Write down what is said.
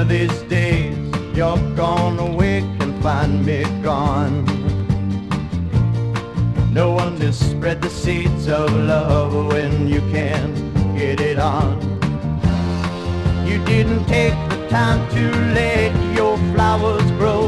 of these days you're gonna wake and find me gone. No one to spread the seeds of love when you can't get it on. You didn't take the time to let your flowers grow.